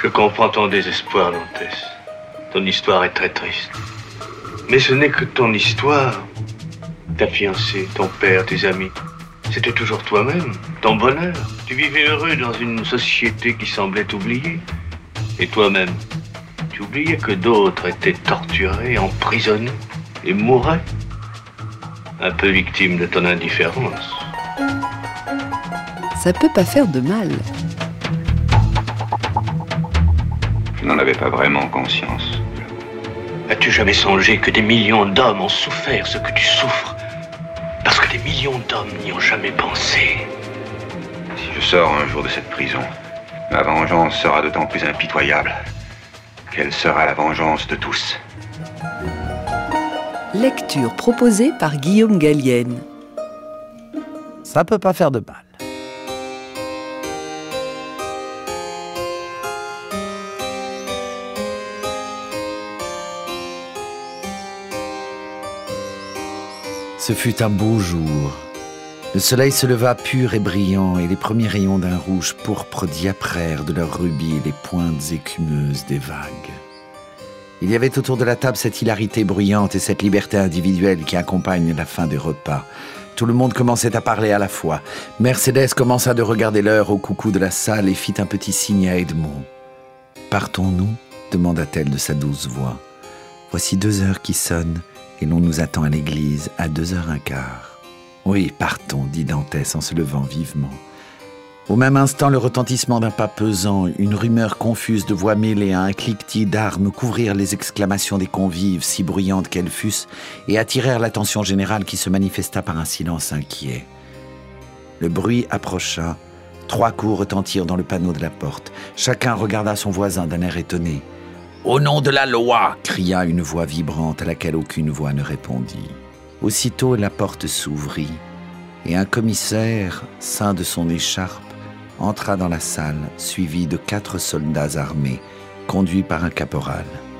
Je comprends ton désespoir, Dantès. Ton histoire est très triste. Mais ce n'est que ton histoire. Ta fiancée, ton père, tes amis. C'était toujours toi-même, ton bonheur. Tu vivais heureux dans une société qui semblait t'oublier. Et toi-même, tu oubliais que d'autres étaient torturés, emprisonnés et mouraient. Un peu victimes de ton indifférence. Ça peut pas faire de mal. Je n'en avais pas vraiment conscience. As-tu jamais songé que des millions d'hommes ont souffert ce que tu souffres? Parce que des millions d'hommes n'y ont jamais pensé. Si je sors un jour de cette prison, ma vengeance sera d'autant plus impitoyable qu'elle sera la vengeance de tous. Lecture proposée par Guillaume Gallienne. Ça peut pas faire de mal. Ce fut un beau jour. Le soleil se leva pur et brillant, et les premiers rayons d'un rouge pourpre diaprèrent de leurs rubis les pointes écumeuses des vagues. Il y avait autour de la table cette hilarité bruyante et cette liberté individuelle qui accompagne la fin des repas. Tout le monde commençait à parler à la fois. Mercédès commença de regarder l'heure au coucou de la salle et fit un petit signe à Edmond. « Partons-nous » demanda-t-elle de sa douce voix. « Voici 2 heures qui sonnent. Et l'on nous attend à l'église à 2h15. Oui, partons, dit Dantès en se levant vivement. Au même instant, le retentissement d'un pas pesant, une rumeur confuse de voix mêlées à un cliquetis d'armes couvrirent les exclamations des convives, si bruyantes qu'elles fussent, et attirèrent l'attention générale qui se manifesta par un silence inquiet. Le bruit approcha, 3 coups retentirent dans le panneau de la porte. Chacun regarda son voisin d'un air étonné. « Au nom de la loi !» cria une voix vibrante à laquelle aucune voix ne répondit. Aussitôt, la porte s'ouvrit et un commissaire, ceint de son écharpe, entra dans la salle, suivi de 4 soldats armés, conduits par un caporal.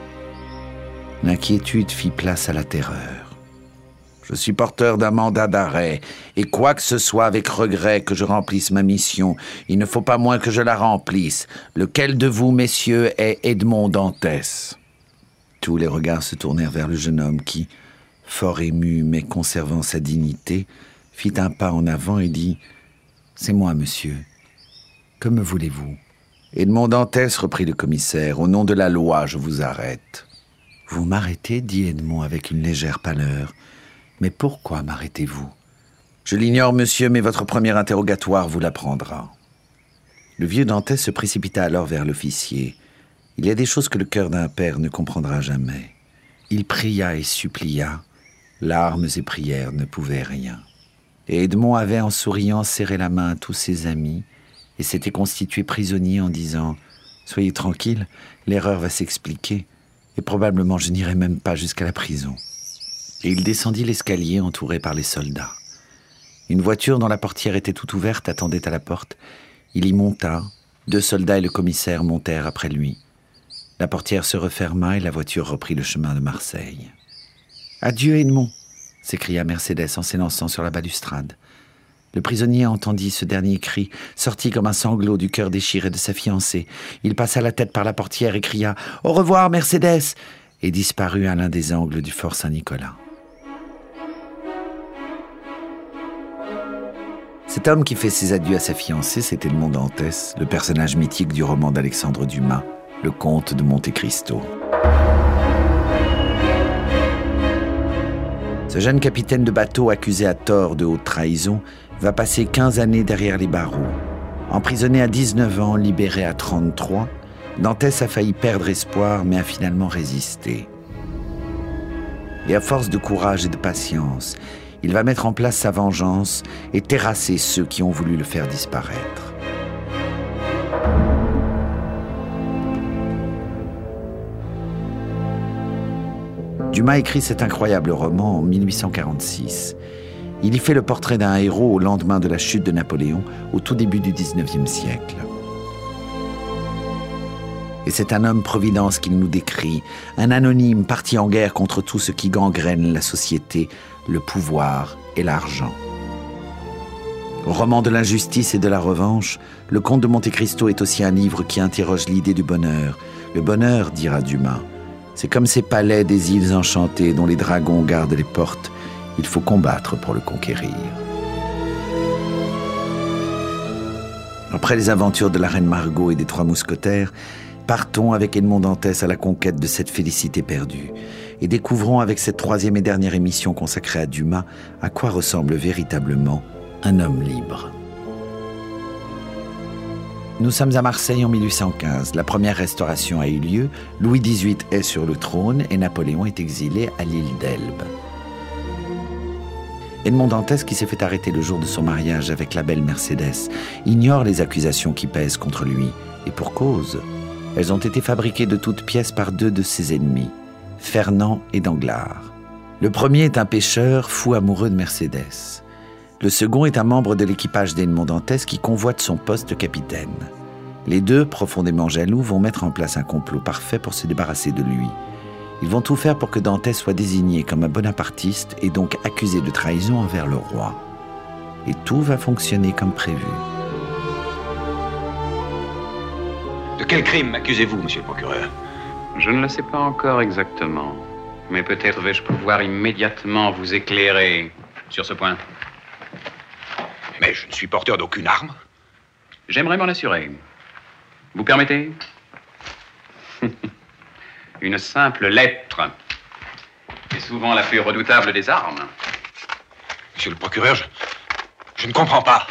L'inquiétude fit place à la terreur. Je suis porteur d'un mandat d'arrêt, et quoi que ce soit avec regret que je remplisse ma mission, il ne faut pas moins que je la remplisse. Lequel de vous, messieurs, est Edmond Dantès ? Tous les regards se tournèrent vers le jeune homme qui, fort ému mais conservant sa dignité, fit un pas en avant et dit « C'est moi, monsieur. Que me voulez-vous » Edmond Dantès, reprit le commissaire, « Au nom de la loi, je vous arrête. »« Vous m'arrêtez » dit Edmond avec une légère pâleur. « Mais pourquoi m'arrêtez-vous » ?»« Je l'ignore, monsieur, mais votre premier interrogatoire vous l'apprendra. » Le vieux Dantès se précipita alors vers l'officier. Il y a des choses que le cœur d'un père ne comprendra jamais. Il pria et supplia. Larmes et prières ne pouvaient rien. Et Edmond avait, en souriant, serré la main à tous ses amis et s'était constitué prisonnier en disant « Soyez tranquille, l'erreur va s'expliquer et probablement je n'irai même pas jusqu'à la prison. » Et il descendit l'escalier entouré par les soldats. Une voiture dont la portière était toute ouverte attendait à la porte. Il y monta. 2 soldats et le commissaire montèrent après lui. La portière se referma et la voiture reprit le chemin de Marseille. « Adieu, Edmond !» s'écria Mercédès en s'élançant sur la balustrade. Le prisonnier entendit ce dernier cri, sorti comme un sanglot du cœur déchiré de sa fiancée. Il passa la tête par la portière et cria « Au revoir, Mercédès !» et disparut à l'un des angles du fort Saint-Nicolas. Cet homme qui fait ses adieux à sa fiancée, c'était Edmond Dantès, le personnage mythique du roman d'Alexandre Dumas, Le Comte de Monte Cristo. Ce jeune capitaine de bateau accusé à tort de haute trahison va passer 15 années derrière les barreaux. Emprisonné à 19 ans, libéré à 33, Dantès a failli perdre espoir, mais a finalement résisté. Et à force de courage et de patience, il va mettre en place sa vengeance et terrasser ceux qui ont voulu le faire disparaître. Dumas écrit cet incroyable roman en 1846. Il y fait le portrait d'un héros au lendemain de la chute de Napoléon, au tout début du XIXe siècle. Et c'est un homme-providence qu'il nous décrit, un anonyme parti en guerre contre tout ce qui gangrène la société, le pouvoir et l'argent. Roman de l'injustice et de la revanche, Le Comte de Monte Cristo est aussi un livre qui interroge l'idée du bonheur. Le bonheur, dira Dumas, c'est comme ces palais des îles enchantées dont les dragons gardent les portes. Il faut combattre pour le conquérir. Après les aventures de la reine Margot et des trois mousquetaires, partons avec Edmond Dantès à la conquête de cette félicité perdue et découvrons avec cette troisième et dernière émission consacrée à Dumas à quoi ressemble véritablement un homme libre. Nous sommes à Marseille en 1815. La première restauration a eu lieu, Louis XVIII est sur le trône et Napoléon est exilé à l'île d'Elbe. Edmond Dantès, qui s'est fait arrêter le jour de son mariage avec la belle Mercédès, ignore les accusations qui pèsent contre lui, et pour cause. Elles ont été fabriquées de toutes pièces par deux de ses ennemis, Fernand et Danglars. Le premier est un pêcheur fou amoureux de Mercédès. Le second est un membre de l'équipage d'Edmond Dantès qui convoite son poste de capitaine. Les deux, profondément jaloux, vont mettre en place un complot parfait pour se débarrasser de lui. Ils vont tout faire pour que Dantès soit désigné comme un bonapartiste et donc accusé de trahison envers le roi. Et tout va fonctionner comme prévu. De quel crime m'accusez-vous, monsieur le procureur? Je ne le sais pas encore exactement, mais peut-être vais-je pouvoir immédiatement vous éclairer sur ce point. Mais je ne suis porteur d'aucune arme. J'aimerais m'en assurer. Vous permettez? Une simple lettre est souvent la plus redoutable des armes. Monsieur le procureur, je ne comprends pas.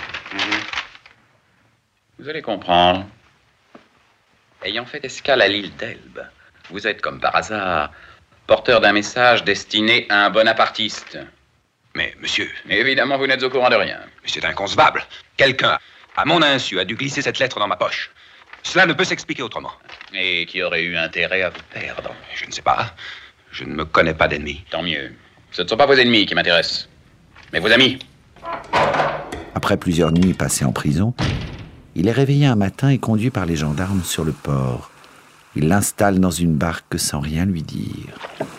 Vous allez comprendre. Ayant fait escale à l'île d'Elbe, vous êtes, comme par hasard, porteur d'un message destiné à un bonapartiste. Mais, monsieur... Évidemment, vous n'êtes au courant de rien. Mais c'est inconcevable. Quelqu'un, à mon insu, a dû glisser cette lettre dans ma poche. Cela ne peut s'expliquer autrement. Et qui aurait eu intérêt à vous perdre? Je ne sais pas. Je ne me connais pas d'ennemis. Tant mieux. Ce ne sont pas vos ennemis qui m'intéressent, mais vos amis. Après plusieurs nuits passées en prison, il est réveillé un matin et conduit par les gendarmes sur le port. Il l'installe dans une barque sans rien lui dire.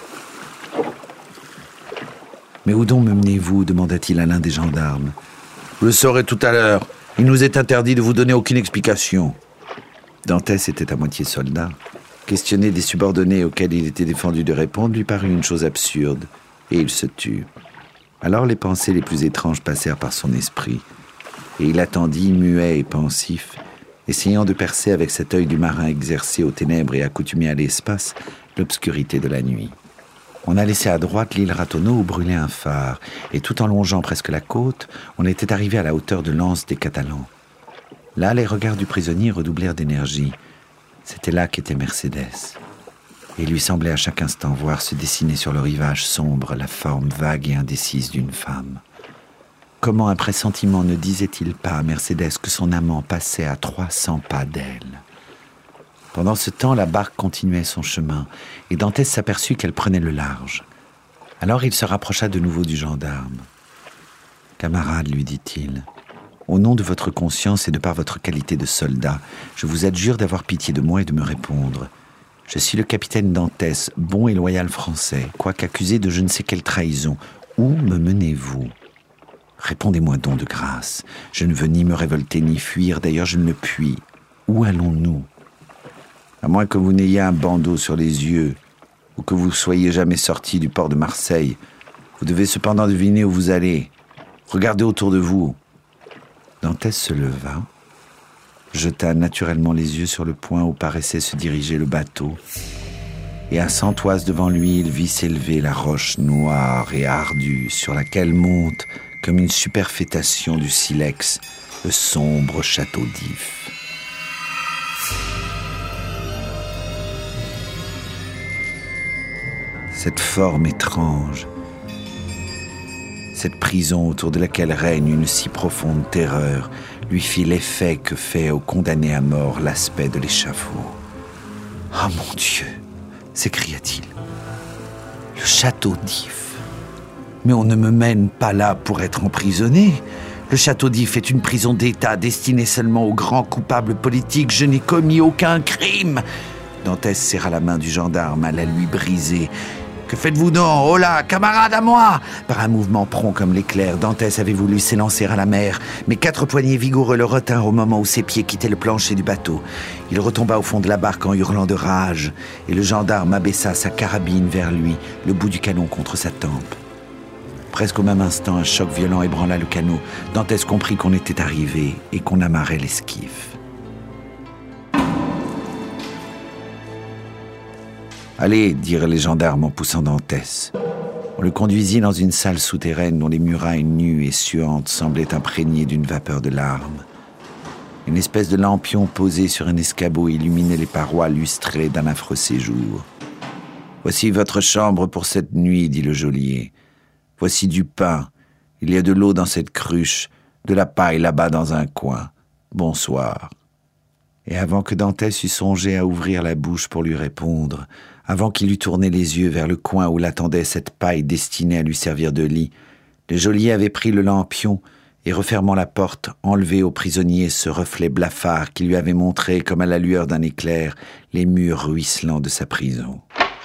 « Mais où donc me menez-vous » demanda-t-il à l'un des gendarmes. « Je le saurai tout à l'heure. Il nous est interdit de vous donner aucune explication. » Dantès était à moitié soldat. Questionner des subordonnés auxquels il était défendu de répondre lui parut une chose absurde, et il se tut. Alors les pensées les plus étranges passèrent par son esprit, et il attendit, muet et pensif, essayant de percer avec cet œil du marin exercé aux ténèbres et accoutumé à l'espace, l'obscurité de la nuit. On a laissé à droite l'île Ratonneau où brûlait un phare, et tout en longeant presque la côte, on était arrivé à la hauteur de l'anse des Catalans. Là, les regards du prisonnier redoublèrent d'énergie. C'était là qu'était Mercédès. Et il lui semblait à chaque instant voir se dessiner sur le rivage sombre la forme vague et indécise d'une femme. Comment un pressentiment ne disait-il pas à Mercédès que son amant passait à 300 pas d'elle? Pendant ce temps, la barque continuait son chemin, et Dantès s'aperçut qu'elle prenait le large. Alors il se rapprocha de nouveau du gendarme. « Camarade, lui dit-il, au nom de votre conscience et de par votre qualité de soldat, je vous adjure d'avoir pitié de moi et de me répondre. Je suis le capitaine Dantès, bon et loyal français, quoique accusé de je ne sais quelle trahison. Où me menez-vous? Répondez-moi donc de grâce. Je ne veux ni me révolter ni fuir, d'ailleurs je ne le puis. Où allons-nous? À moins que vous n'ayez un bandeau sur les yeux, ou que vous soyez jamais sorti du port de Marseille, vous devez cependant deviner où vous allez. Regardez autour de vous. » Dantès se leva, jeta naturellement les yeux sur le point où paraissait se diriger le bateau, et à 100 toises devant lui, il vit s'élever la roche noire et ardue sur laquelle monte, comme une superfétation du silex, le sombre château d'If. Cette forme étrange, cette prison autour de laquelle règne une si profonde terreur, lui fit l'effet que fait au condamné à mort l'aspect de l'échafaud. « Ah, mon Dieu !» s'écria-t-il. « Le château d'If. Mais on ne me mène pas là pour être emprisonné. Le château d'If est une prison d'État destinée seulement aux grands coupables politiques. Je n'ai commis aucun crime. » Dantès serra la main du gendarme à la lui briser. Que faites-vous donc? Oh là, camarade à moi! Par un mouvement prompt comme l'éclair, Dantès avait voulu s'élancer à la mer, mais 4 poignets vigoureux le retinrent au moment où ses pieds quittaient le plancher du bateau. Il retomba au fond de la barque en hurlant de rage, et le gendarme abaissa sa carabine vers lui, le bout du canon contre sa tempe. Presque au même instant, un choc violent ébranla le canot. Dantès comprit qu'on était arrivé et qu'on amarrait l'esquif. « Allez !» dirent les gendarmes en poussant Dantès. On le conduisit dans une salle souterraine dont les murailles nues et suantes semblaient imprégnées d'une vapeur de larmes. Une espèce de lampion posé sur un escabeau illuminait les parois lustrées d'un affreux séjour. « Voici votre chambre pour cette nuit, dit le geôlier. Voici du pain. Il y a de l'eau dans cette cruche, de la paille là-bas dans un coin. Bonsoir. » Et avant que Dantès eût songé à ouvrir la bouche pour lui répondre, avant qu'il eût tourné les yeux vers le coin où l'attendait cette paille destinée à lui servir de lit, le geôlier avait pris le lampion et, refermant la porte, enlevé au prisonnier ce reflet blafard qui lui avait montré, comme à la lueur d'un éclair, les murs ruisselants de sa prison.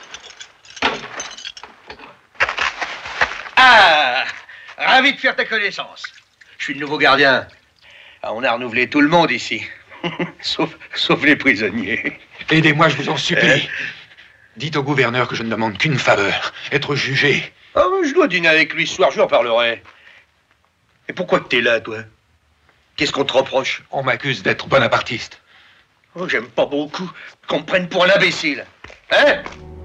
Ah! Ravi de faire ta connaissance. Je suis le nouveau gardien. Ah, on a renouvelé tout le monde ici. sauf les prisonniers. Aidez-moi, je vous en supplie. Dites au gouverneur que je ne demande qu'une faveur, être jugé. Ah, je dois dîner avec lui ce soir, je lui en parlerai. Et pourquoi que t'es là, toi? Qu'est-ce qu'on te reproche? On m'accuse d'être bonapartiste. Oh, j'aime pas beaucoup qu'on me prenne pour un imbécile. Hein?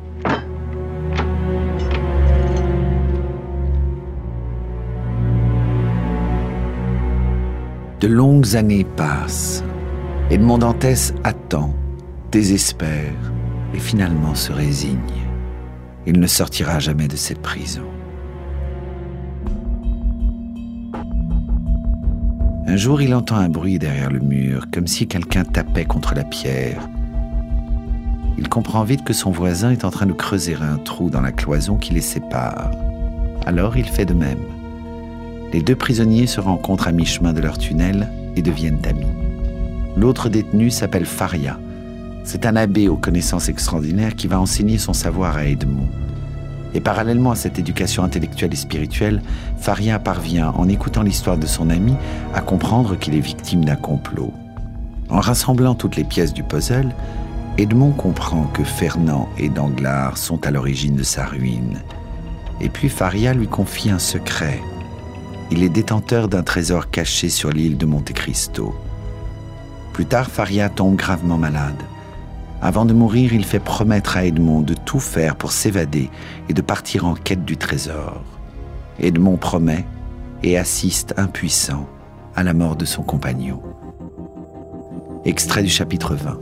De longues années passent. Edmond Dantès attend, désespère et finalement se résigne. Il ne sortira jamais de cette prison. Un jour, il entend un bruit derrière le mur, comme si quelqu'un tapait contre la pierre. Il comprend vite que son voisin est en train de creuser un trou dans la cloison qui les sépare. Alors, il fait de même. Les 2 prisonniers se rencontrent à mi-chemin de leur tunnel et deviennent amis. L'autre détenu s'appelle Faria. C'est un abbé aux connaissances extraordinaires qui va enseigner son savoir à Edmond. Et parallèlement à cette éducation intellectuelle et spirituelle, Faria parvient, en écoutant l'histoire de son ami, à comprendre qu'il est victime d'un complot. En rassemblant toutes les pièces du puzzle, Edmond comprend que Fernand et Danglars sont à l'origine de sa ruine. Et puis Faria lui confie un secret. Il est détenteur d'un trésor caché sur l'île de Monte Cristo. Plus tard, Faria tombe gravement malade. Avant de mourir, il fait promettre à Edmond de tout faire pour s'évader et de partir en quête du trésor. Edmond promet et assiste impuissant à la mort de son compagnon. Extrait du chapitre 20.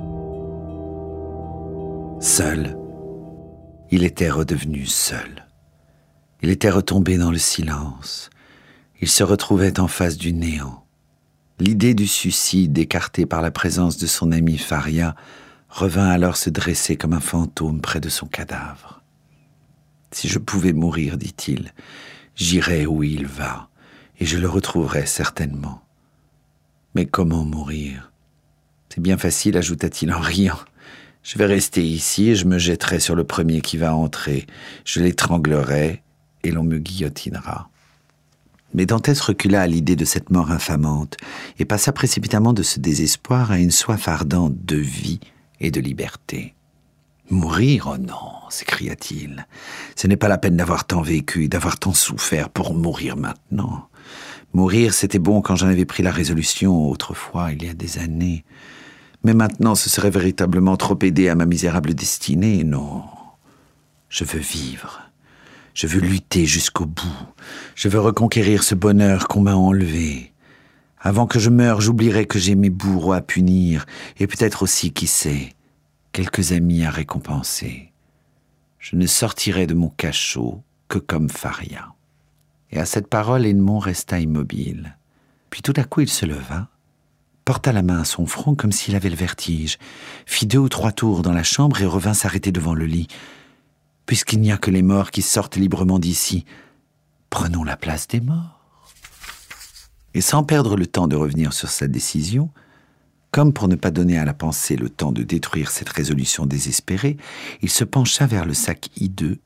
Seul, il était redevenu seul. Il était retombé dans le silence. Il se retrouvait en face du néant. L'idée du suicide, écartée par la présence de son ami Faria, revint alors se dresser comme un fantôme près de son cadavre. « Si je pouvais mourir, dit-il, j'irais où il va, et je le retrouverais certainement. Mais comment mourir? C'est bien facile, ajouta-t-il en riant. Je vais rester ici et je me jetterai sur le premier qui va entrer. Je l'étranglerai et l'on me guillotinera. » Mais Dantès recula à l'idée de cette mort infamante et passa précipitamment de ce désespoir à une soif ardente de vie et de liberté. « Mourir, oh non !» s'écria-t-il. « Ce n'est pas la peine d'avoir tant vécu et d'avoir tant souffert pour mourir maintenant. Mourir, c'était bon quand j'en avais pris la résolution autrefois, il y a des années. Mais maintenant, ce serait véritablement trop aider à ma misérable destinée. Non, je veux vivre. Je veux lutter jusqu'au bout. Je veux reconquérir ce bonheur qu'on m'a enlevé. Avant que je meure, j'oublierai que j'ai mes bourreaux à punir et peut-être aussi, qui sait, quelques amis à récompenser. Je ne sortirai de mon cachot que comme Faria. » Et à cette parole, Edmond resta immobile. Puis tout à coup, il se leva, porta la main à son front comme s'il avait le vertige, fit 2 ou 3 tours dans la chambre et revint s'arrêter devant le lit. « Puisqu'il n'y a que les morts qui sortent librement d'ici, prenons la place des morts. » Et sans perdre le temps de revenir sur sa décision, comme pour ne pas donner à la pensée le temps de détruire cette résolution désespérée, il se pencha vers le sac hideux,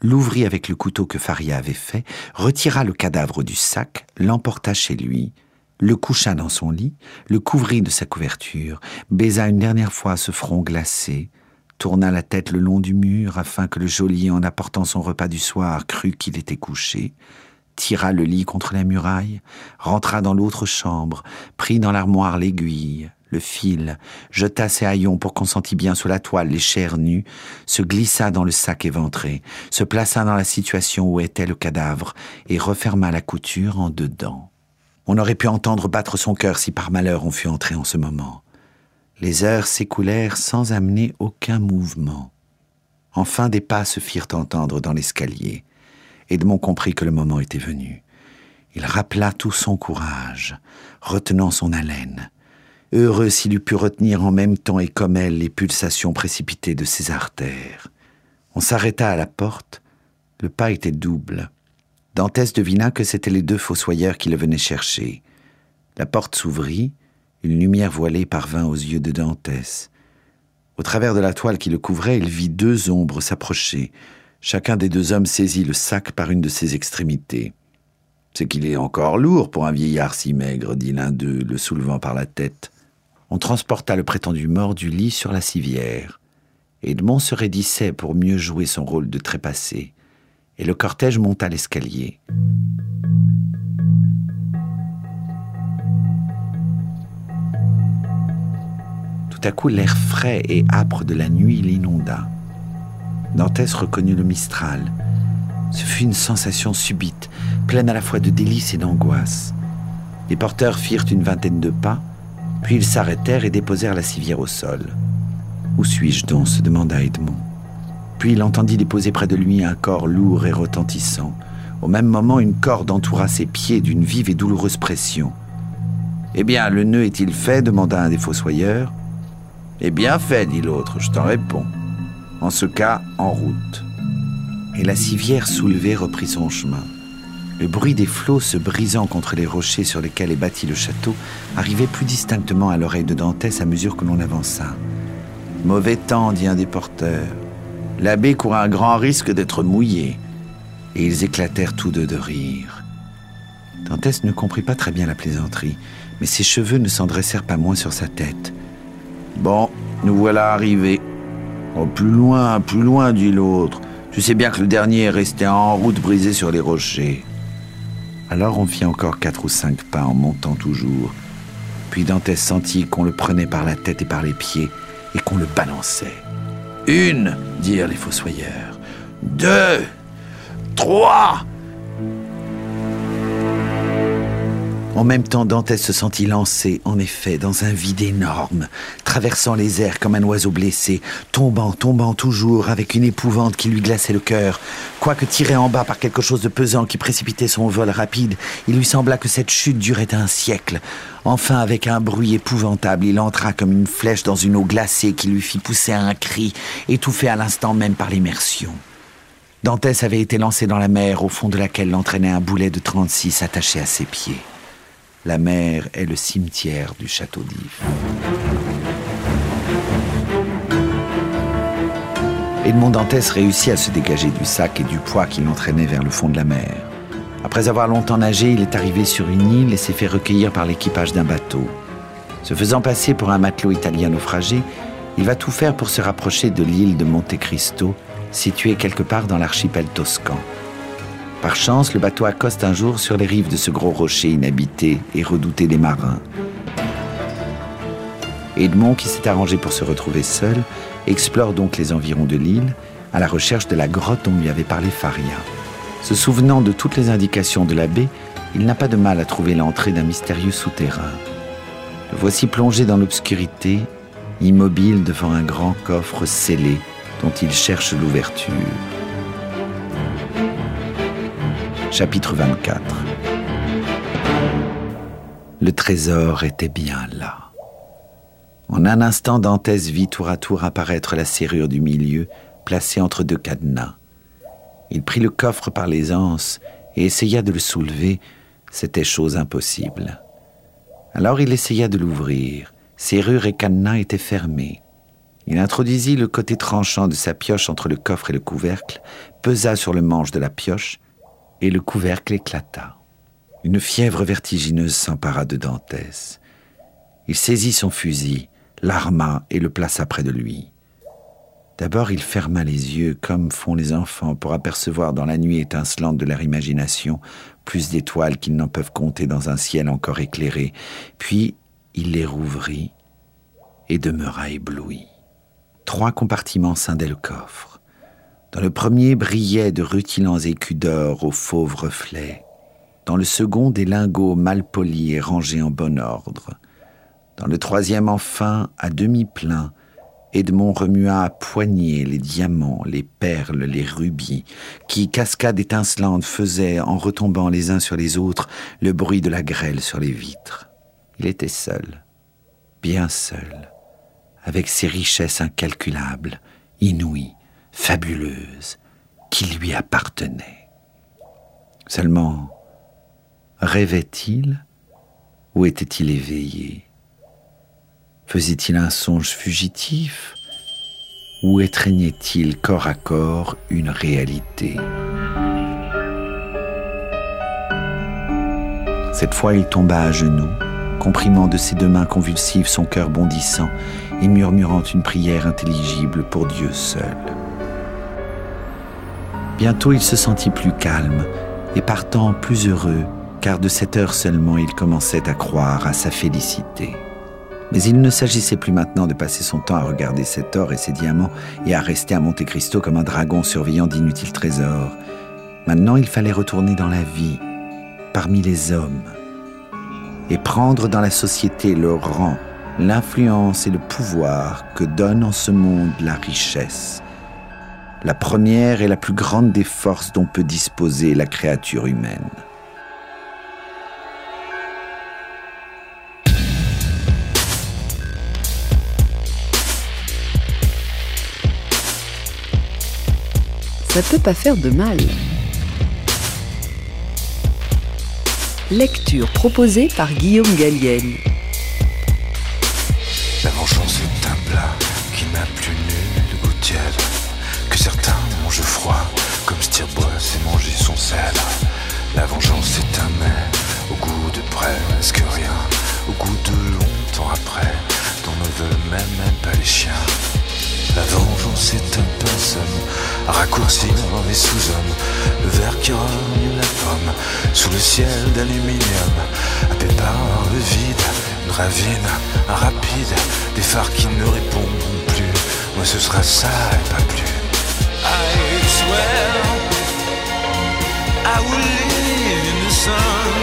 l'ouvrit avec le couteau que Faria avait fait, retira le cadavre du sac, l'emporta chez lui, le coucha dans son lit, le couvrit de sa couverture, baisa une dernière fois ce front glacé, tourna la tête le long du mur afin que le geôlier, en apportant son repas du soir, crût qu'il était couché, tira le lit contre la muraille, rentra dans l'autre chambre, prit dans l'armoire l'aiguille, le fil, jeta ses haillons pour qu'on sentît bien sous la toile les chairs nues, se glissa dans le sac éventré, se plaça dans la situation où était le cadavre et referma la couture en dedans. On aurait pu entendre battre son cœur si par malheur on fût entré en ce moment. Les heures s'écoulèrent sans amener aucun mouvement. Enfin des pas se firent entendre dans l'escalier. Edmond comprit que le moment était venu. Il rappela tout son courage, retenant son haleine. Heureux s'il eût pu retenir en même temps et comme elle les pulsations précipitées de ses artères. On s'arrêta à la porte. Le pas était double. Dantès devina que c'étaient les 2 fossoyeurs qui le venaient chercher. La porte s'ouvrit, une lumière voilée parvint aux yeux de Dantès. Au travers de la toile qui le couvrait, il vit 2 ombres s'approcher. Chacun des 2 hommes saisit le sac par une de ses extrémités. « C'est qu'il est encore lourd pour un vieillard si maigre, » dit l'un d'eux, le soulevant par la tête. On transporta le prétendu mort du lit sur la civière. Edmond se raidissait pour mieux jouer son rôle de trépassé, et le cortège monta l'escalier. Tout à coup, l'air frais et âpre de la nuit l'inonda. Dantès reconnut le Mistral. Ce fut une sensation subite, pleine à la fois de délice et d'angoisse. Les porteurs firent une 20aine de pas, puis ils s'arrêtèrent et déposèrent la civière au sol. « Où suis-je donc ?» se demanda Edmond. Puis il entendit déposer près de lui un corps lourd et retentissant. Au même moment, une corde entoura ses pieds d'une vive et douloureuse pression. « Eh bien, le nœud est-il fait ?» demanda un des fossoyeurs. « Eh bien fait, dit l'autre, je t'en réponds. En ce cas, en route. » Et la civière soulevée reprit son chemin. Le bruit des flots se brisant contre les rochers sur lesquels est bâti le château arrivait plus distinctement à l'oreille de Dantès à mesure que l'on avança. « Mauvais temps, dit un des porteurs. L'abbé court un grand risque d'être mouillé. » Et ils éclatèrent tous 2 de rire. Dantès ne comprit pas très bien la plaisanterie, mais ses cheveux ne s'en dressèrent pas moins sur sa tête. « Bon, nous voilà arrivés. »« Oh, plus loin, dit l'autre. Tu sais bien que le dernier est resté en route brisé sur les rochers. » Alors on fit encore 4 ou 5 pas en montant toujours. Puis Dantès sentit qu'on le prenait par la tête et par les pieds et qu'on le balançait. « 1, dirent les fossoyeurs. 2, 3. En même temps, Dantès se sentit lancé, en effet, dans un vide énorme, traversant les airs comme un oiseau blessé, tombant toujours, avec une épouvante qui lui glaçait le cœur. Quoique tiré en bas par quelque chose de pesant qui précipitait son vol rapide, il lui sembla que cette chute durait un siècle. Enfin, avec un bruit épouvantable, il entra comme une flèche dans une eau glacée qui lui fit pousser un cri, étouffé à l'instant même par l'immersion. Dantès avait été lancé dans la mer, au fond de laquelle l'entraînait un boulet de 36 attaché à ses pieds. La mer est le cimetière du château d'If. Edmond Dantès réussit à se dégager du sac et du poids qui l'entraînait vers le fond de la mer. Après avoir longtemps nagé, il est arrivé sur une île et s'est fait recueillir par l'équipage d'un bateau. Se faisant passer pour un matelot italien naufragé, il va tout faire pour se rapprocher de l'île de Monte Cristo, située quelque part dans l'archipel toscan. Par chance, le bateau accoste un jour sur les rives de ce gros rocher inhabité et redouté des marins. Edmond, qui s'est arrangé pour se retrouver seul, explore donc les environs de l'île à la recherche de la grotte dont lui avait parlé Faria. Se souvenant de toutes les indications de l'abbé, il n'a pas de mal à trouver l'entrée d'un mystérieux souterrain. Le voici plongé dans l'obscurité, immobile devant un grand coffre scellé dont il cherche l'ouverture. Chapitre 24. Le trésor était bien là. En un instant, Dantès vit tour à tour apparaître la serrure du milieu, placée entre 2 cadenas. Il prit le coffre par les anses et essaya de le soulever. C'était chose impossible. Alors il essaya de l'ouvrir. Serrure et cadenas étaient fermés. Il introduisit le côté tranchant de sa pioche entre le coffre et le couvercle, pesa sur le manche de la pioche, et le couvercle éclata. Une fièvre vertigineuse s'empara de Dantès. Il saisit son fusil, l'arma et le plaça près de lui. D'abord, il ferma les yeux, comme font les enfants, pour apercevoir dans la nuit étincelante de leur imagination plus d'étoiles qu'ils n'en peuvent compter dans un ciel encore éclairé. Puis, il les rouvrit et demeura ébloui. 3 compartiments scindaient le coffre. Dans le premier brillaient de rutilants écus d'or aux fauves reflets. Dans le second, des lingots mal polis et rangés en bon ordre. Dans le troisième, enfin, à demi plein, Edmond remua à poignées les diamants, les perles, les rubis, qui, cascades étincelantes, faisaient, en retombant les uns sur les autres, le bruit de la grêle sur les vitres. Il était seul, bien seul, avec ces richesses incalculables, inouïes, fabuleuses, qui lui appartenaient. Seulement, rêvait-il ou était-il éveillé ? Faisait-il un songe fugitif ou étreignait-il corps à corps une réalité ? Cette fois, il tomba à genoux, comprimant de ses 2 mains convulsives son cœur bondissant et murmurant une prière intelligible pour Dieu seul. Bientôt, il se sentit plus calme et partant plus heureux, car de cette heure seulement, il commençait à croire à sa félicité. Mais il ne s'agissait plus maintenant de passer son temps à regarder cet or et ces diamants et à rester à Monte Cristo comme un dragon surveillant d'inutiles trésors. Maintenant, il fallait retourner dans la vie, parmi les hommes, et prendre dans la société le rang, l'influence et le pouvoir que donne en ce monde la richesse. La première et la plus grande des forces dont peut disposer la créature humaine. Ça peut pas faire de mal. Lecture proposée par Guillaume Gallienne. La vengeance est un plat qui n'a plus nul goût tiède, que certains mangent froid, comme se tire boisse et manger son sel. La vengeance est un mets au goût de presque rien, au goût de longtemps après, dont ne veulent même pas les chiens. La vengeance est un pinceau raccourci dans les sous-hommes, le verre qui rogne la pomme sous le ciel d'aluminium, happé par le vide, une ravine, un rapide, des phares qui ne répondront plus. Moi ce sera ça et pas plus. I swear I will live in the sun,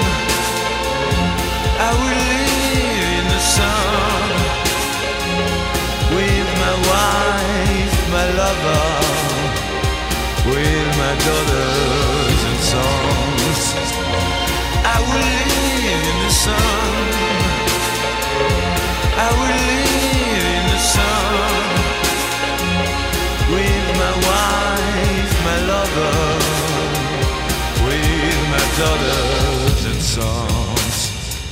I will live in the sun, with my wife, my lover, with my daughters and sons. I will live in the sun, I will live in the sun, with my wife, my lover, with my daughters and sons.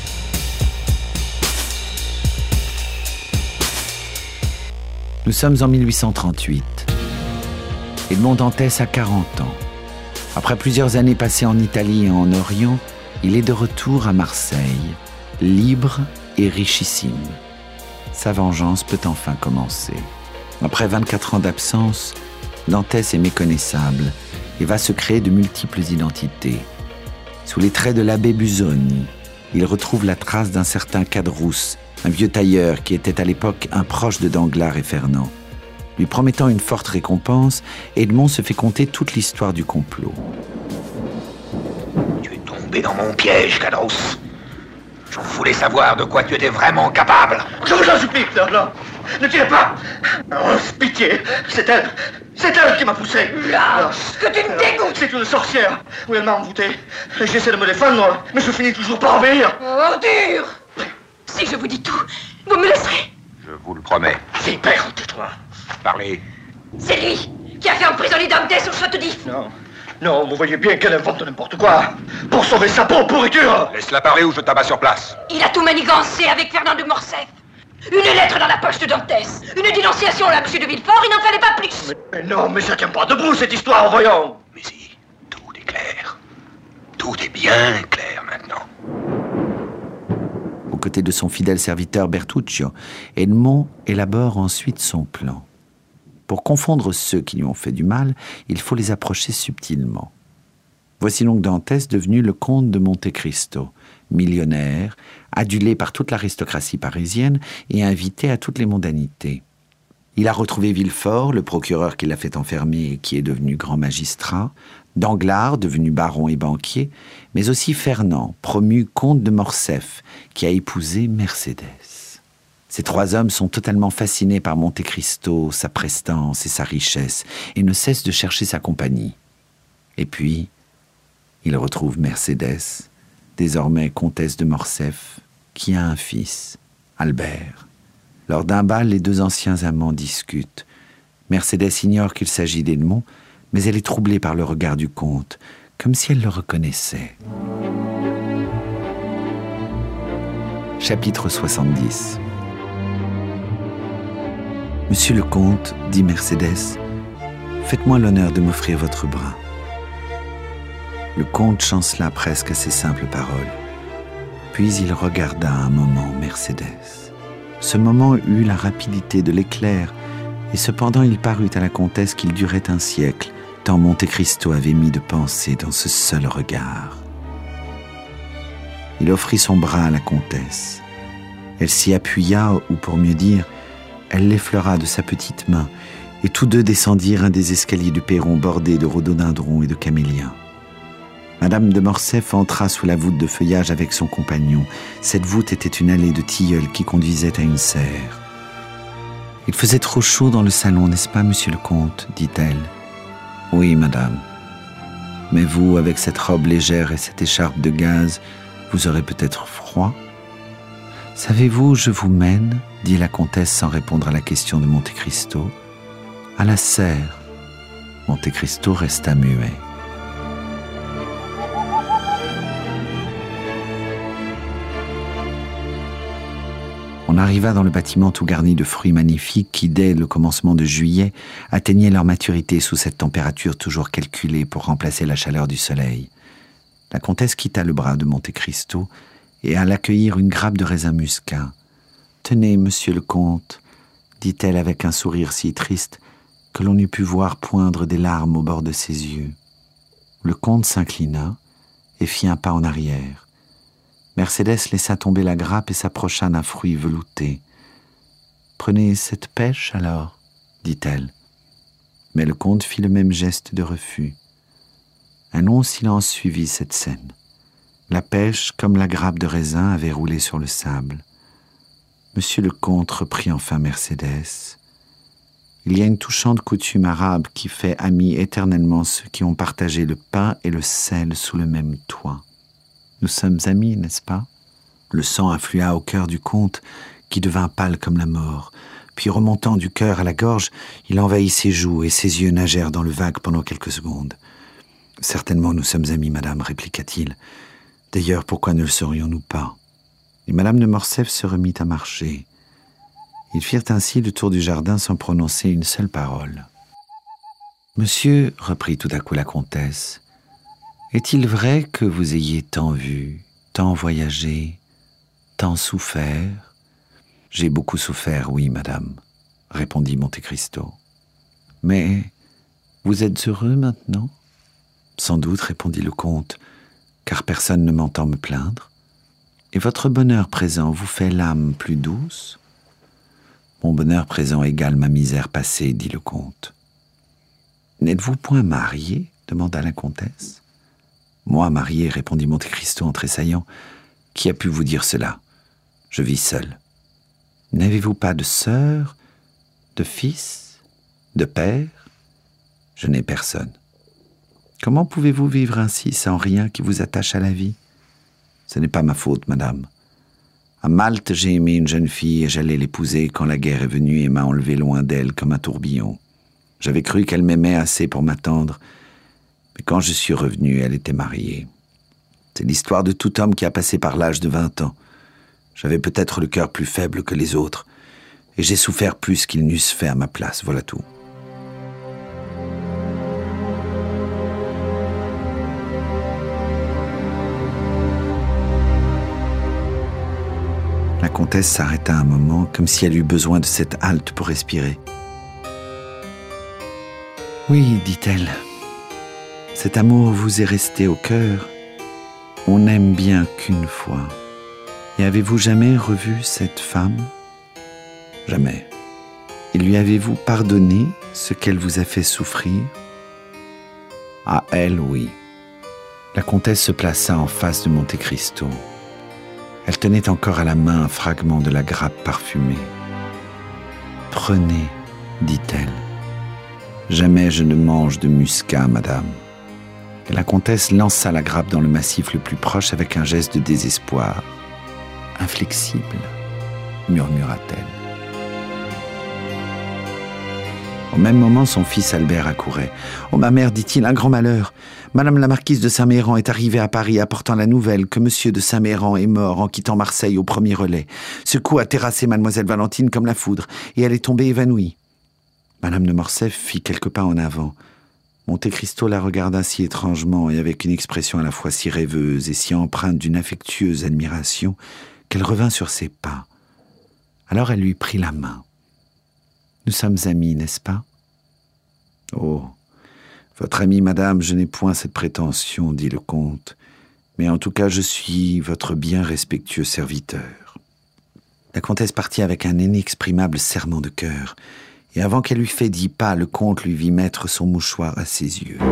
Nous sommes en 1838. Edmond Dantès a 40 ans. Après plusieurs années passées en Italie et en Orient, il est de retour à Marseille, libre et richissime. Sa vengeance peut enfin commencer. Après 24 ans d'absence, Dantès est méconnaissable et va se créer de multiples identités. Sous les traits de l'abbé Busoni, il retrouve la trace d'un certain Caderousse, un vieux tailleur qui était à l'époque un proche de Danglars et Fernand. Lui promettant une forte récompense, Edmond se fait conter toute l'histoire du complot. Tu es tombé dans mon piège, Caderousse. Je voulais savoir de quoi tu étais vraiment capable. Je vous en supplie, non, ne tirez pas. Oh, pitié, c'est elle qui m'a poussé. Lâche, que tu me dégoûtes. C'est une sorcière. Oui, elle m'a envoûté. J'essaie de me défendre, mais je finis toujours par obéir. Ordure. Si je vous dis tout, vous me laisserez. Je vous le promets. Vipère, tais-toi. Parlez. C'est lui qui a fait emprisonner Dantès au château d'If. Non, vous voyez bien qu'elle invente n'importe quoi. Pour sauver sa peau, pourriture. Laisse-la parler ou je t'abats sur place. Il a tout manigancé avec Fernand de Morcerf. Une lettre dans la poche de Dantès. Une dénonciation là, monsieur de Villefort, il n'en fallait pas plus. Mais non, mais ça tient pas debout, cette histoire, voyons. Mais si, tout est clair. Tout est bien clair maintenant. Aux côtés de son fidèle serviteur Bertuccio, Edmond élabore ensuite son plan. Pour confondre ceux qui lui ont fait du mal, il faut les approcher subtilement. Voici donc Dantès devenu le comte de Monte Cristo, millionnaire, adulé par toute l'aristocratie parisienne et invité à toutes les mondanités. Il a retrouvé Villefort, le procureur qui l'a fait enfermer et qui est devenu grand magistrat, Danglars, devenu baron et banquier, mais aussi Fernand, promu comte de Morcerf, qui a épousé Mercédès. Ces trois hommes sont totalement fascinés par Monte Cristo, sa prestance et sa richesse, et ne cessent de chercher sa compagnie. Et puis, ils retrouvent Mercédès, désormais comtesse de Morcerf, qui a un fils, Albert. Lors d'un bal, les deux anciens amants discutent. Mercédès ignore qu'il s'agit d'Edmond, mais elle est troublée par le regard du comte, comme si elle le reconnaissait. Chapitre 70. Monsieur le comte, dit Mercédès, faites-moi l'honneur de m'offrir votre bras. Le comte chancela presque à ces simples paroles. Puis il regarda un moment Mercédès. Ce moment eut la rapidité de l'éclair, et cependant il parut à la comtesse qu'il durait un siècle, tant Monte Cristo avait mis de pensée dans ce seul regard. Il offrit son bras à la comtesse. Elle s'y appuya, ou pour mieux dire, elle l'effleura de sa petite main, et tous deux descendirent un des escaliers du perron bordé de rhododendrons et de camélias. Madame de Morcerf entra sous la voûte de feuillage avec son compagnon. Cette voûte était une allée de tilleuls qui conduisait à une serre. « Il faisait trop chaud dans le salon, n'est-ce pas, monsieur le comte ?» dit-elle. « Oui, madame. Mais vous, avec cette robe légère et cette écharpe de gaze, vous aurez peut-être froid. »« Savez-vous où je vous mène ?» dit la comtesse sans répondre à la question de Monte Cristo. « À la serre. » Monte Cristo resta muet. On arriva dans le bâtiment tout garni de fruits magnifiques qui, dès le commencement de juillet, atteignaient leur maturité sous cette température toujours calculée pour remplacer la chaleur du soleil. La comtesse quitta le bras de Monte Cristo et alla cueillir une grappe de raisin muscat. « Tenez, monsieur le comte, » dit-elle avec un sourire si triste que l'on eût pu voir poindre des larmes au bord de ses yeux. Le comte s'inclina et fit un pas en arrière. Mercédès laissa tomber la grappe et s'approcha d'un fruit velouté. « Prenez cette pêche, alors, » dit-elle. Mais le comte fit le même geste de refus. Un long silence suivit cette scène. La pêche, comme la grappe de raisin, avait roulé sur le sable. Monsieur le comte reprit enfin Mercédès. « Il y a une touchante coutume arabe qui fait amis éternellement ceux qui ont partagé le pain et le sel sous le même toit. Nous sommes amis, n'est-ce pas ?» Le sang afflua au cœur du comte, qui devint pâle comme la mort. Puis, remontant du cœur à la gorge, il envahit ses joues et ses yeux nagèrent dans le vague pendant quelques secondes. « Certainement, nous sommes amis, madame, répliqua-t-il. D'ailleurs, pourquoi ne le serions-nous pas ?» Et madame de Morcerf se remit à marcher. Ils firent ainsi le tour du jardin sans prononcer une seule parole. « Monsieur, reprit tout à coup la comtesse, est-il vrai que vous ayez tant vu, tant voyagé, tant souffert ?»« J'ai beaucoup souffert, oui, madame, » répondit Monte Cristo. « Mais vous êtes heureux maintenant ?»« Sans doute, répondit le comte, car personne ne m'entend me plaindre. Et votre bonheur présent vous fait l'âme plus douce ?»« Mon bonheur présent égale ma misère passée, dit le comte. »« N'êtes-vous point marié ?» demanda la comtesse. « Moi, marié, répondit Monte Cristo en tressaillant. Qui a pu vous dire cela? Je vis seul. N'avez-vous pas de sœur, de fils, de père? Je n'ai personne. Comment pouvez-vous vivre ainsi sans rien qui vous attache à la vie? Ce n'est pas ma faute, madame. À Malte, j'ai aimé une jeune fille et j'allais l'épouser quand la guerre est venue et m'a enlevé loin d'elle comme un tourbillon. J'avais cru qu'elle m'aimait assez pour m'attendre, mais quand je suis revenu, elle était mariée. C'est l'histoire de tout homme qui a passé par l'âge de 20 ans. J'avais peut-être le cœur plus faible que les autres, Et j'ai souffert plus qu'ils n'eussent fait à ma place, voilà tout. La comtesse s'arrêta un moment, comme si elle eût besoin de cette halte pour respirer. « Oui, dit-elle, cet amour vous est resté au cœur. On n'aime bien qu'une fois. Et avez-vous jamais revu cette femme ? Jamais. Et lui avez-vous pardonné ce qu'elle vous a fait souffrir ? À elle, oui. » La comtesse se plaça en face de Monte Cristo. Elle tenait encore à la main un fragment de la grappe parfumée. « Prenez, dit-elle. Jamais je ne mange de muscat, madame. » Et la comtesse lança la grappe dans le massif le plus proche avec un geste de désespoir. « Inflexible, murmura-t-elle. Au même moment, son fils Albert accourait. « Oh, ma mère, dit-il, un grand malheur. Madame la marquise de Saint-Méran est arrivée à Paris apportant la nouvelle que monsieur de Saint-Méran est mort en quittant Marseille au premier relais. Ce coup a terrassé mademoiselle Valentine comme la foudre, et elle est tombée évanouie. » Madame de Morcerf fit quelques pas en avant. Monte Cristo la regarda si étrangement et avec une expression à la fois si rêveuse et si empreinte d'une affectueuse admiration qu'elle revint sur ses pas. Alors elle lui prit la main. « Nous sommes amis, n'est-ce pas ? » « Oh, votre amie, madame, je n'ai point cette prétention, dit le comte, mais en tout cas je suis votre bien respectueux serviteur. » La comtesse partit avec un inexprimable serrement de cœur, et avant qu'elle eût fait 10 pas, le comte lui vit mettre son mouchoir à ses yeux.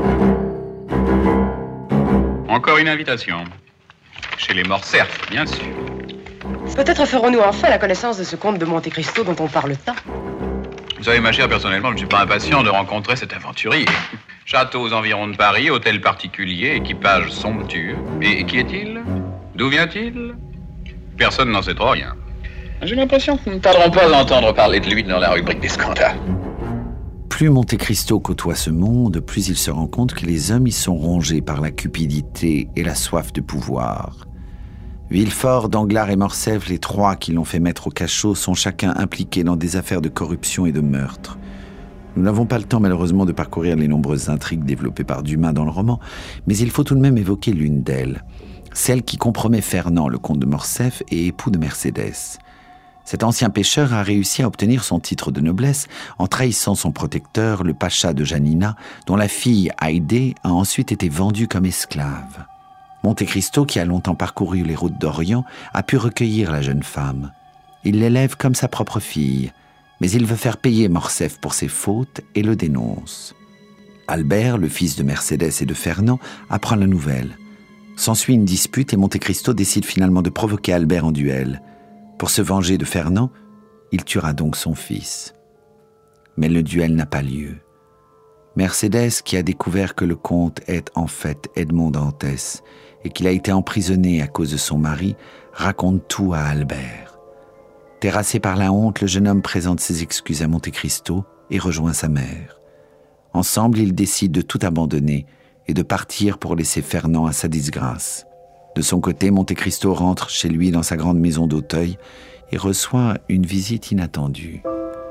Encore une invitation. Chez les Morcerf, bien sûr. Peut-être ferons-nous enfin la connaissance de ce comte de Monte Cristo dont on parle tant. Vous savez, ma chère, personnellement, je ne suis pas impatient de rencontrer cet aventurier. Château aux environs de Paris, hôtel particulier, équipage somptueux. Et qui est-il ? D'où vient-il ? Personne n'en sait trop rien. J'ai l'impression que nous ne tarderons pas à entendre parler de lui dans la rubrique des scandales. Plus Monte Cristo côtoie ce monde, plus il se rend compte que les hommes y sont rongés par la cupidité et la soif de pouvoir. Villefort, Danglars et Morcerf, les 3 qui l'ont fait mettre au cachot, sont chacun impliqués dans des affaires de corruption et de meurtre. Nous n'avons pas le temps malheureusement de parcourir les nombreuses intrigues développées par Dumas dans le roman, mais il faut tout de même évoquer l'une d'elles, celle qui compromet Fernand, le comte de Morcerf, et époux de Mercédès. Cet ancien pêcheur a réussi à obtenir son titre de noblesse en trahissant son protecteur, le pacha de Janina, dont la fille Haïdé a ensuite été vendue comme esclave. Monte Cristo, qui a longtemps parcouru les routes d'Orient, a pu recueillir la jeune femme. Il l'élève comme sa propre fille, mais il veut faire payer Morcerf pour ses fautes et le dénonce. Albert, le fils de Mercédès et de Fernand, apprend la nouvelle. S'ensuit une dispute et Monte Cristo décide finalement de provoquer Albert en duel. Pour se venger de Fernand, il tuera donc son fils. Mais le duel n'a pas lieu. Mercédès, qui a découvert que le comte est en fait Edmond Dantès et qu'il a été emprisonné à cause de son mari, raconte tout à Albert. Terrassé par la honte, le jeune homme présente ses excuses à Monte Cristo et rejoint sa mère. Ensemble, ils décident de tout abandonner et de partir pour laisser Fernand à sa disgrâce. De son côté, Monte Cristo rentre chez lui dans sa grande maison d'Auteuil et reçoit une visite inattendue.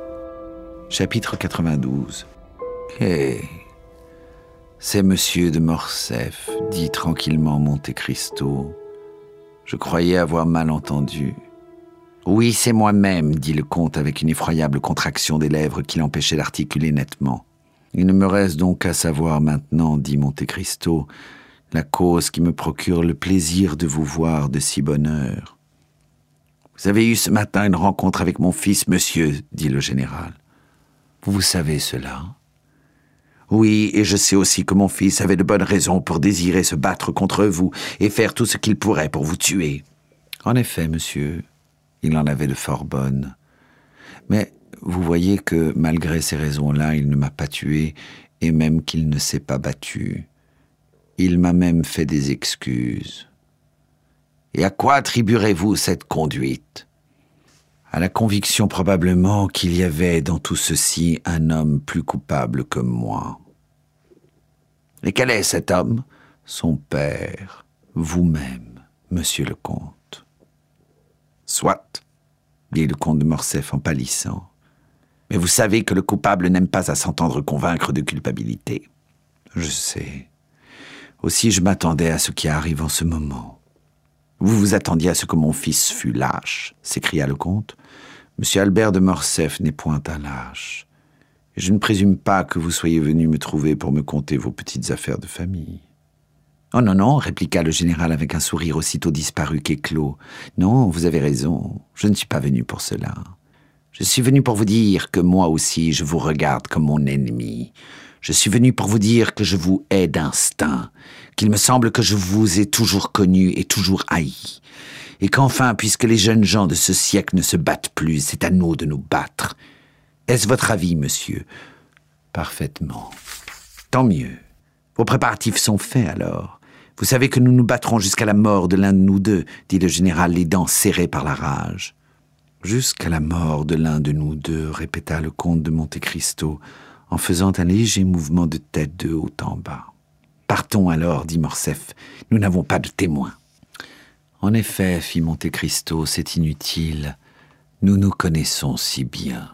Chapitre 92. « Hé, c'est monsieur de Morcerf, dit tranquillement Monte Cristo. Je croyais avoir mal entendu. » « Oui, c'est moi-même, dit le comte avec une effroyable contraction des lèvres qui l'empêchait d'articuler nettement. « Il ne me reste donc qu'à savoir maintenant, dit Monte Cristo, la cause qui me procure le plaisir de vous voir de si bonne heure. »« Vous avez eu ce matin une rencontre avec mon fils, monsieur, dit le général. »« Vous savez cela ? » ?»« Oui, et je sais aussi que mon fils avait de bonnes raisons pour désirer se battre contre vous et faire tout ce qu'il pourrait pour vous tuer. »« En effet, monsieur, il en avait de fort bonnes. Mais vous voyez que, malgré ces raisons-là, il ne m'a pas tué, et même qu'il ne s'est pas battu. Il m'a même fait des excuses. »« Et à quoi attribuerez-vous cette conduite ? » ?»« À la conviction probablement qu'il y avait dans tout ceci un homme plus coupable que moi. »« Et quel est cet homme ? » ?»« Son père, vous-même, monsieur le comte. »« Soit. dit le comte de Morcerf en pâlissant. « Mais vous savez que le coupable n'aime pas à s'entendre convaincre de culpabilité. » « Je sais. Aussi je m'attendais à ce qui arrive en ce moment. » « Vous vous attendiez à ce que mon fils fût lâche, » s'écria le comte. « Monsieur Albert de Morcerf n'est point un lâche. Et je ne présume pas que vous soyez venu me trouver pour me conter vos petites affaires de famille. » « Oh non, non, » répliqua le général avec un sourire aussitôt disparu qu'éclos. « Non, vous avez raison, je ne suis pas venu pour cela. Je suis venu pour vous dire que moi aussi je vous regarde comme mon ennemi. Je suis venu pour vous dire que je vous hais d'instinct, qu'il me semble que je vous ai toujours connu et toujours haï, et qu'enfin, puisque les jeunes gens de ce siècle ne se battent plus, c'est à nous de nous battre. Est-ce votre avis, monsieur ? » ?»« Parfaitement. Tant mieux. Vos préparatifs sont faits, alors. Vous savez que nous nous battrons jusqu'à la mort de l'un de nous deux, dit le général, les dents serrées par la rage. « Jusqu'à la mort de l'un de nous deux, » répéta le comte de Monte Cristo, en faisant un léger mouvement de tête de haut en bas. « Partons alors, dit Morcerf, nous n'avons pas de témoins. »« En effet, fit Monte Cristo, c'est inutile, nous nous connaissons si bien.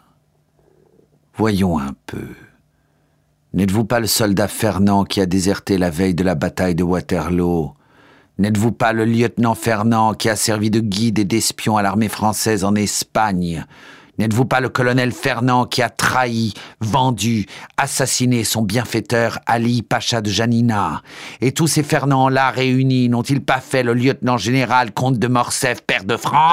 Voyons un peu. N'êtes-vous pas le soldat Fernand qui a déserté la veille de la bataille de Waterloo ? N'êtes-vous pas le lieutenant Fernand qui a servi de guide et d'espion à l'armée française en Espagne ? N'êtes-vous pas le colonel Fernand qui a trahi, vendu, assassiné son bienfaiteur Ali Pacha de Janina ? Et tous ces Fernands-là réunis n'ont-ils pas fait le lieutenant général comte de Morcerf, pair de France ?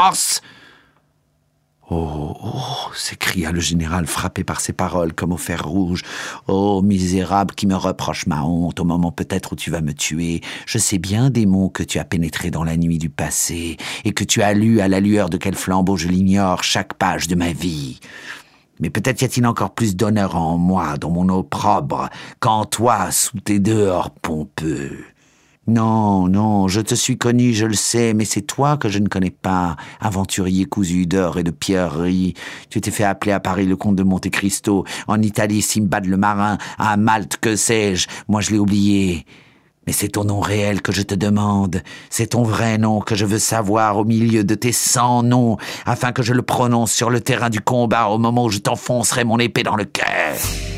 Oh, oh, s'écria le général frappé par ces paroles comme au fer rouge. Oh, misérable qui me reproche ma honte au moment peut-être où tu vas me tuer. Je sais bien, démon, que tu as pénétré dans la nuit du passé et que tu as lu à la lueur de quel flambeau je l'ignore chaque page de ma vie. Mais peut-être y a-t-il encore plus d'honneur en moi, dans mon opprobre, qu'en toi, sous tes dehors pompeux. Non, non, je te suis connu, je le sais, mais c'est toi que je ne connais pas, aventurier cousu d'or et de pierreries. Tu t'es fait appeler à Paris le comte de Monte Cristo, en Italie Simbad le marin, à Malte, que sais-je, moi je l'ai oublié. Mais c'est ton nom réel que je te demande, c'est ton vrai nom que je veux savoir au milieu de tes 100 noms, afin que je le prononce sur le terrain du combat au moment où je t'enfoncerai mon épée dans le cœur.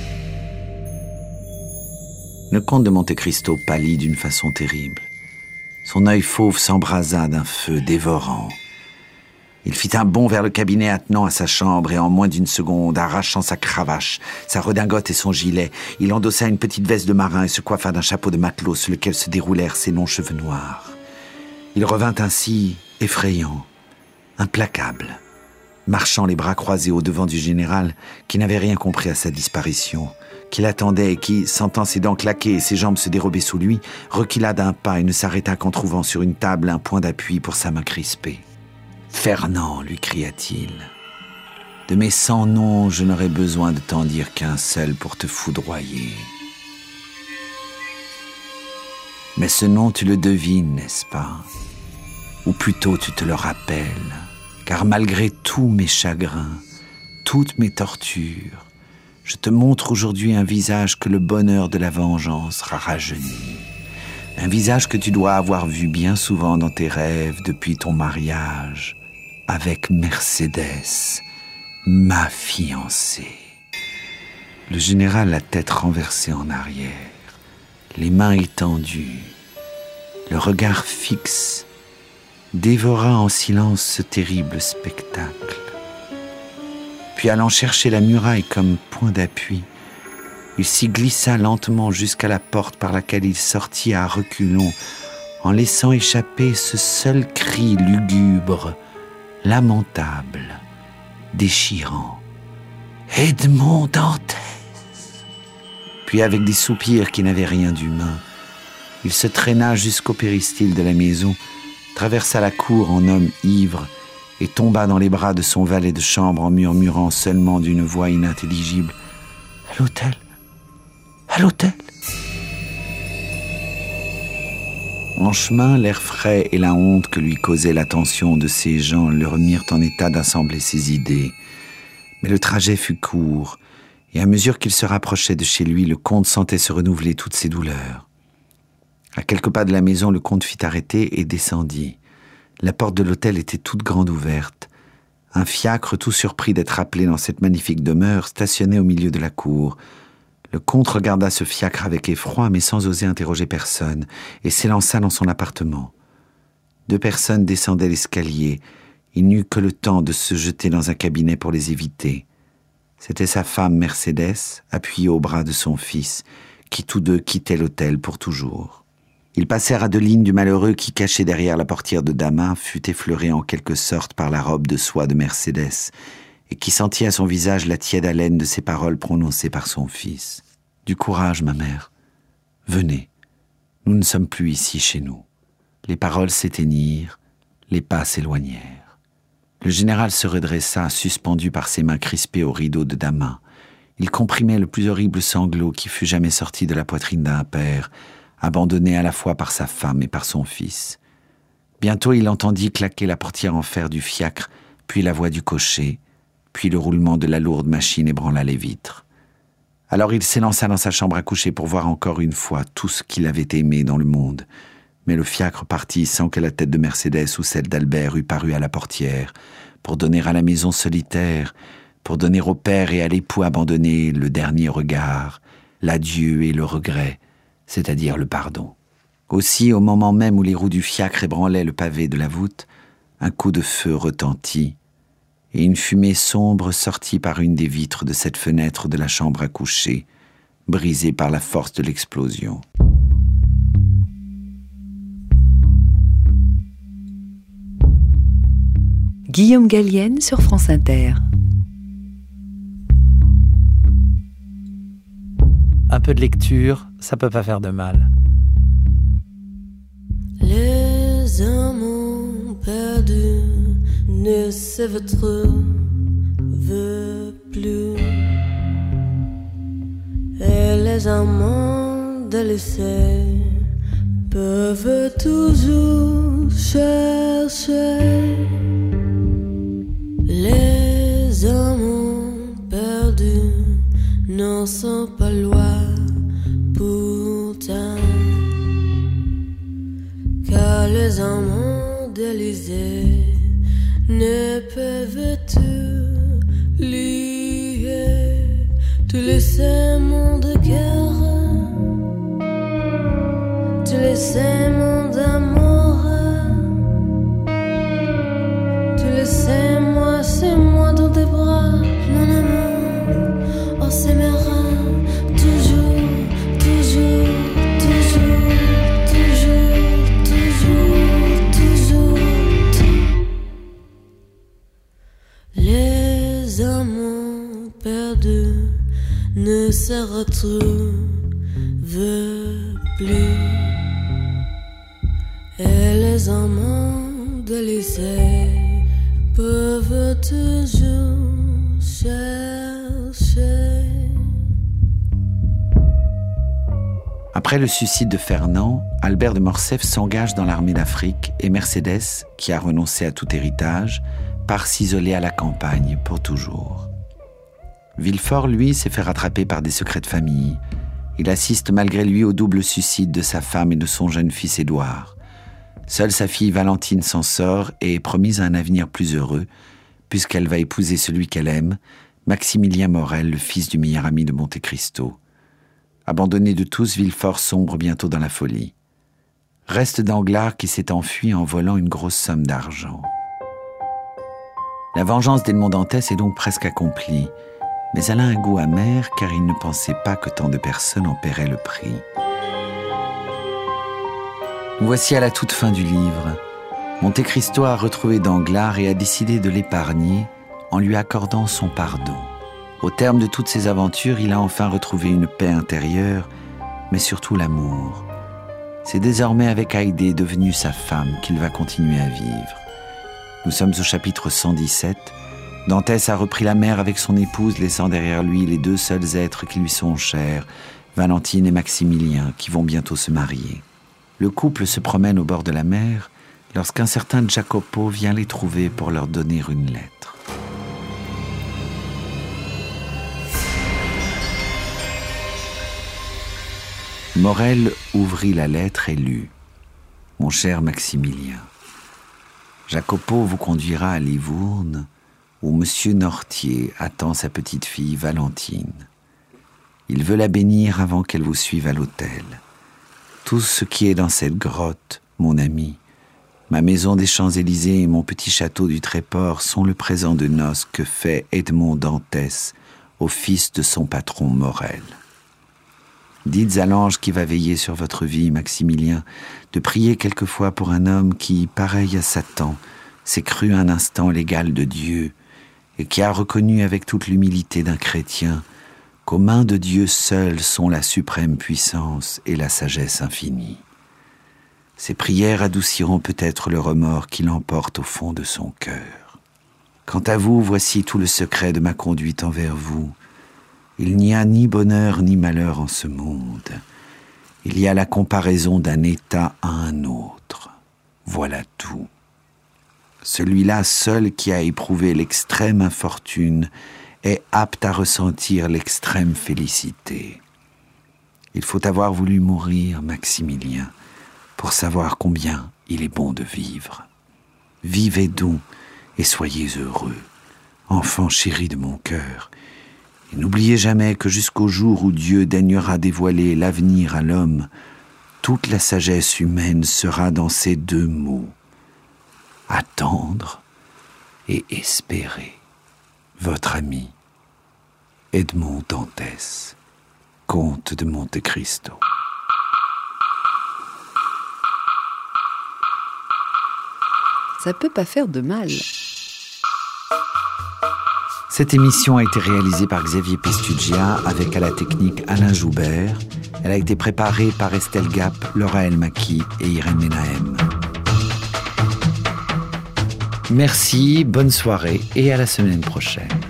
Le comte de Monte Cristo pâlit d'une façon terrible. Son œil fauve s'embrasa d'un feu dévorant. Il fit un bond vers le cabinet attenant à sa chambre et en moins d'une seconde, arrachant sa cravache, sa redingote et son gilet, il endossa une petite veste de marin et se coiffa d'un chapeau de matelot sur lequel se déroulèrent ses longs cheveux noirs. Il revint ainsi effrayant, implacable, marchant les bras croisés au-devant du général qui n'avait rien compris à sa disparition, qui l'attendait et qui, sentant ses dents claquer et ses jambes se dérober sous lui, recula d'un pas et ne s'arrêta qu'en trouvant sur une table un point d'appui pour sa main crispée. « Fernand, lui cria-t-il, de mes 100 noms, je n'aurais besoin de t'en dire qu'un seul pour te foudroyer. Mais ce nom, tu le devines, n'est-ce pas ? Ou plutôt tu te le rappelles, car malgré tous mes chagrins, toutes mes tortures, je te montre aujourd'hui un visage que le bonheur de la vengeance rajeunit. Un visage que tu dois avoir vu bien souvent dans tes rêves depuis ton mariage avec Mercédès, ma fiancée. » Le général, la tête renversée en arrière, les mains étendues, le regard fixe, dévora en silence ce terrible spectacle. Puis allant chercher la muraille comme point d'appui, il s'y glissa lentement jusqu'à la porte par laquelle il sortit à reculons, en laissant échapper ce seul cri lugubre, lamentable, déchirant. « Edmond Dantès !» Puis avec des soupirs qui n'avaient rien d'humain, il se traîna jusqu'au péristyle de la maison, traversa la cour en homme ivre, et tomba dans les bras de son valet de chambre en murmurant seulement d'une voix inintelligible « À l'hôtel ! À l'hôtel !» En chemin, l'air frais et la honte que lui causait l'attention de ces gens le remirent en état d'assembler ses idées. Mais le trajet fut court, et à mesure qu'il se rapprochait de chez lui, le comte sentait se renouveler toutes ses douleurs. À quelques pas de la maison, le comte fit arrêter et descendit. La porte de l'hôtel était toute grande ouverte. Un fiacre, tout surpris d'être appelé dans cette magnifique demeure, stationnait au milieu de la cour. Le comte regarda ce fiacre avec effroi, mais sans oser interroger personne, et s'élança dans son appartement. 2 personnes descendaient l'escalier. Il n'eut que le temps de se jeter dans un cabinet pour les éviter. C'était sa femme Mercédès, appuyée au bras de son fils, qui tous deux quittaient l'hôtel pour toujours. Ils passèrent Adeline du malheureux qui, caché derrière la portière de damas, fut effleurée en quelque sorte par la robe de soie de Mercédès, et qui sentit à son visage la tiède haleine de ces paroles prononcées par son fils. « Du courage, ma mère. Venez. Nous ne sommes plus ici chez nous. » Les paroles s'éteignirent, les pas s'éloignèrent. Le général se redressa, suspendu par ses mains crispées au rideau de damas. Il comprimait le plus horrible sanglot qui fût jamais sorti de la poitrine d'un père, abandonné à la fois par sa femme et par son fils. Bientôt il entendit claquer la portière en fer du fiacre, puis la voix du cocher, puis le roulement de la lourde machine ébranla les vitres. Alors il s'élança dans sa chambre à coucher pour voir encore une fois tout ce qu'il avait aimé dans le monde. Mais le fiacre partit sans que la tête de Mercédès ou celle d'Albert eût paru à la portière, pour donner à la maison solitaire, pour donner au père et à l'époux abandonné le dernier regard, l'adieu et le regret, c'est-à-dire le pardon. Aussi, au moment même où les roues du fiacre ébranlaient le pavé de la voûte, un coup de feu retentit, et une fumée sombre sortit par une des vitres de cette fenêtre de la chambre à coucher, brisée par la force de l'explosion. Guillaume Gallienne sur France Inter. Un peu de lecture, ça peut pas faire de mal. Les amants perdus ne se retrouvent plus, et les amants délaissés peuvent toujours chercher. Les amants perdus n'en sont pas loin pourtant, car les amants d'Élysée ne peuvent tout lier, tous les serments de guerre, tous les serments d'amour, tous les serments, c'est moi dans tes bras, mon amour, on s'aimera toujours, toujours, toujours, toujours, toujours, toujours. Les amants perdus ne se retrouvent plus, et les amants d'Élysée peuvent toujours chercher. Après le suicide de Fernand, Albert de Morcerf s'engage dans l'armée d'Afrique et Mercédès, qui a renoncé à tout héritage, part s'isoler à la campagne pour toujours. Villefort, lui, s'est fait rattraper par des secrets de famille. Il assiste malgré lui au double suicide de sa femme et de son jeune fils Édouard. Seule sa fille Valentine s'en sort et est promise à un avenir plus heureux, puisqu'elle va épouser celui qu'elle aime, Maximilien Morel, le fils du meilleur ami de Monte Cristo. Abandonné de tous, Villefort sombre bientôt dans la folie. Reste Danglars qui s'est enfui en volant une grosse somme d'argent. La vengeance d'Edmond Dantès est donc presque accomplie, mais elle a un goût amer car il ne pensait pas que tant de personnes en paieraient le prix. Nous voici à la toute fin du livre. Monte Cristo a retrouvé Danglars et a décidé de l'épargner en lui accordant son pardon. Au terme de toutes ces aventures, il a enfin retrouvé une paix intérieure, mais surtout l'amour. C'est désormais avec Haydée, devenue sa femme, qu'il va continuer à vivre. Nous sommes au chapitre 117. Dantès a repris la mer avec son épouse, laissant derrière lui les 2 seuls êtres qui lui sont chers, Valentine et Maximilien, qui vont bientôt se marier. Le couple se promène au bord de la mer lorsqu'un certain Jacopo vient les trouver pour leur donner une lettre. Morel ouvrit la lettre et lut « Mon cher Maximilien, Jacopo vous conduira à Livourne où Monsieur Nortier attend sa petite fille Valentine. Il veut la bénir avant qu'elle vous suive à l'autel. Tout ce qui est dans cette grotte, mon ami, ma maison des Champs-Élysées et mon petit château du Tréport sont le présent de noces que fait Edmond Dantès au fils de son patron Morel. Dites à l'ange qui va veiller sur votre vie, Maximilien, de prier quelquefois pour un homme qui, pareil à Satan, s'est cru un instant l'égal de Dieu et qui a reconnu avec toute l'humilité d'un chrétien qu'aux mains de Dieu seul sont la suprême puissance et la sagesse infinie. Ces prières adouciront peut-être le remords qui l'emporte au fond de son cœur. Quant à vous, voici tout le secret de ma conduite envers vous. Il n'y a ni bonheur ni malheur en ce monde. Il y a la comparaison d'un état à un autre. Voilà tout. Celui-là seul qui a éprouvé l'extrême infortune est apte à ressentir l'extrême félicité. Il faut avoir voulu mourir, Maximilien, pour savoir combien il est bon de vivre. Vivez donc et soyez heureux, enfant chéri de mon cœur. Et n'oubliez jamais que jusqu'au jour où Dieu daignera dévoiler l'avenir à l'homme, toute la sagesse humaine sera dans ces deux mots: attendre et espérer. Votre ami, Edmond Dantès, comte de Monte Cristo. Ça peut pas faire de mal. Cette émission a été réalisée par Xavier Pistugia avec à la technique Alain Joubert. Elle a été préparée par Estelle Gap, Laura Elmaki et Irène Menahem. Merci, bonne soirée et à la semaine prochaine.